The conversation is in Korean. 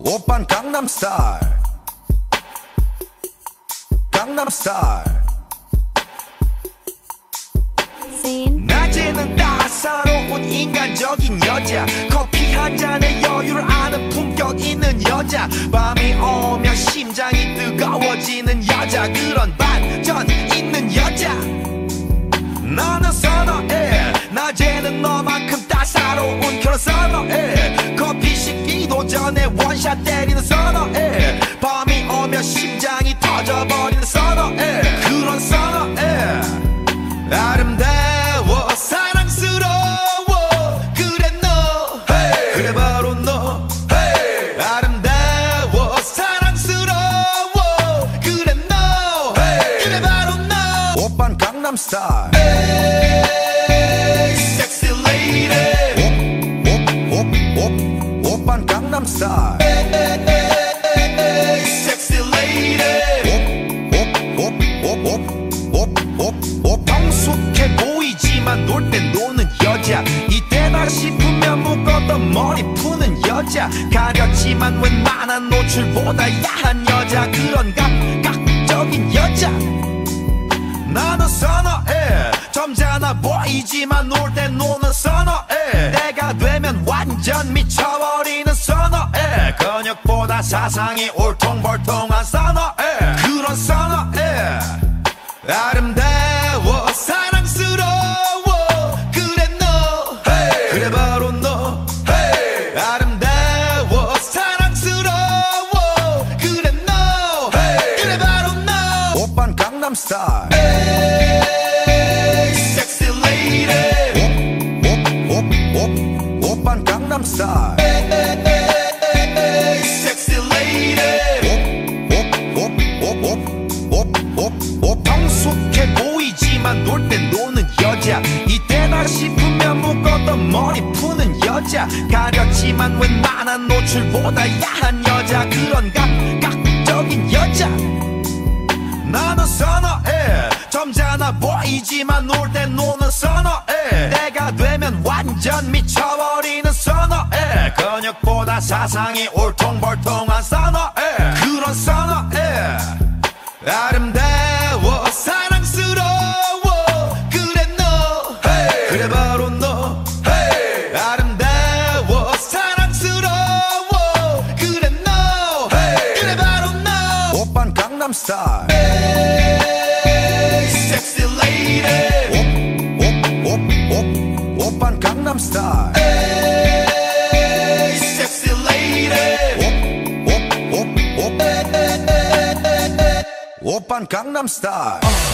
오빤 강남스타일 강남스타일 낮에는 따사로운 인간적인 여자 커피 한 잔에 여유를 아는 품격 있는 여자 밤이 오면 심장이 뜨거워지는 여자 그런 반전 있는 여자 나는 선호해 낮에는 너만큼 따사로운 그런 선호해 커피 식기도 전에 원샷 때리는 선호해 밤이 오면 심장이 터져버리는 선호해 그런 선호해 아름다워 사랑스러워 그래 너 hey. 그래 바로 너 hey. 아름다워 사랑스러워 그래 너 hey. 그래 바로 너 오빤 강남스타일 Sexy lady 오빤 강남스타일 Sexy lady 성숙해 보이지만 놀 땐 노는 여자 이때다 싶으면 묶었던 머리 푸는 여자 가렸지만 웬만한 노출보다 야한 여자 그런 감각적인 여자 나는 선호해 점잖아 보이지만 놀 땐 노는 선호해 내가 되면 완전 미쳐버리는 선호해 근육보다 사상이 울퉁불퉁한 선호해 그런 선호해 아름다워 사랑스러워 그래 너 hey. 그래 바로 너 hey. 아름다워 사랑스러워 그래 너 hey. 그래 바로 너 오빤 강남스타일 Sexy lady 오빤 강남스타일 Sexy lady 성숙해 보이지만 놀 땐 노는 여자 이때다 싶으면 묶었던 머리 푸는 여자 가렸지만 웬만한 노출보다 야한 여자 그런 감각적인 여자 나는 선호해 점잖아 보이지만 놀 땐 노는 선호해 내가 되면 완전 미쳐버리는 선호해 근육보다 사상이 울퉁불퉁한 선호해 그런 선호해 아름다워 사랑스러워 그래 너 hey. 그래 바로 너 hey. 아름다워 사랑스러워 그래 너 hey. 그래 바로 너 오빤 강남스타일 Sexy lady 오빤 강남스타일 Sexy lady 오빤 강남스타일